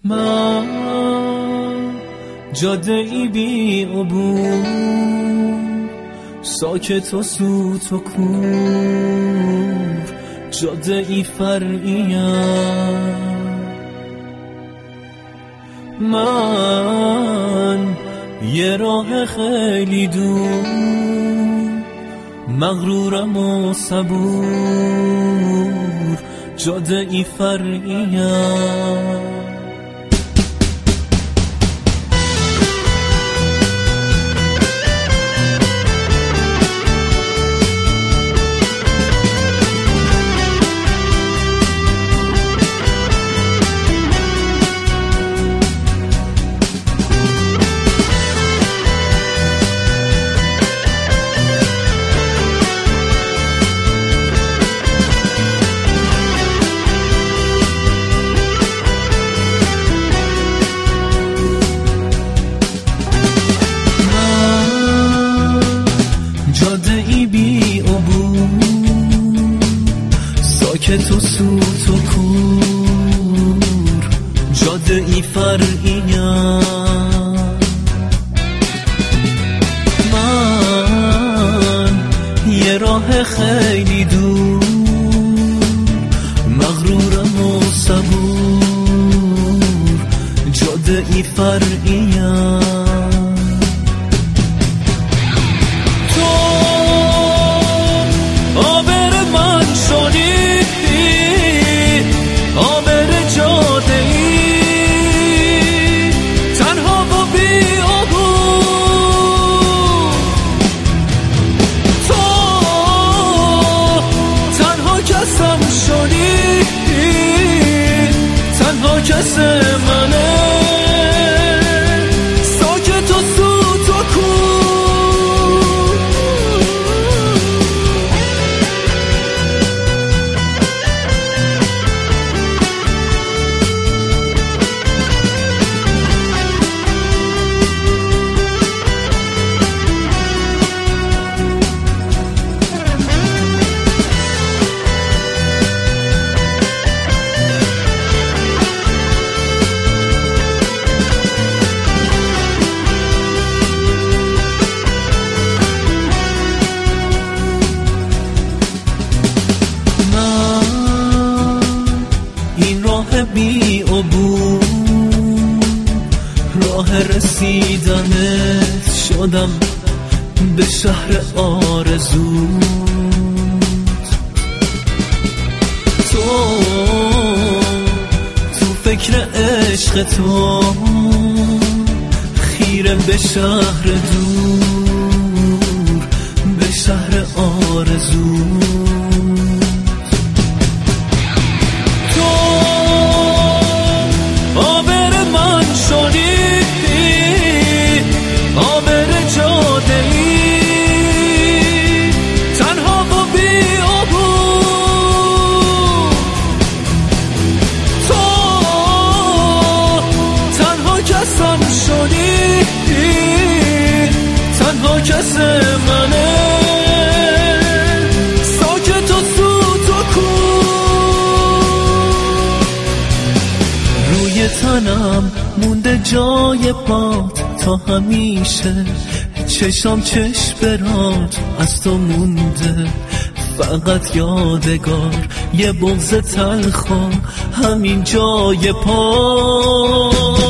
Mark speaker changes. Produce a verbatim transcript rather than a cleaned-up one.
Speaker 1: من جاده ای بی عبور، ساکت و سوت و کور، جاده ای فرعیم. من یه راه خیلی دور، مغرورم و صبور، جاده ای فرعیم. ساکت و سوت و کور، جاده ای فرعیم. من یه راه خیلی دور، مغرورم و صبور، جاده ای فرعیم. کس منه ساکت و سوت و کور. بی عبور، راه رسیدنت شدم به شهر آرزوت. تو تو فکر عشق تو خیره به شهر دور، به شهر آرزوت. تنها کس منه ساکت و سوت و کور. روی تنم مونده جای پات تا همیشه، چشام چشم برات از تو مونده، فقط یادگار یه بغض تلخ همین جای پات.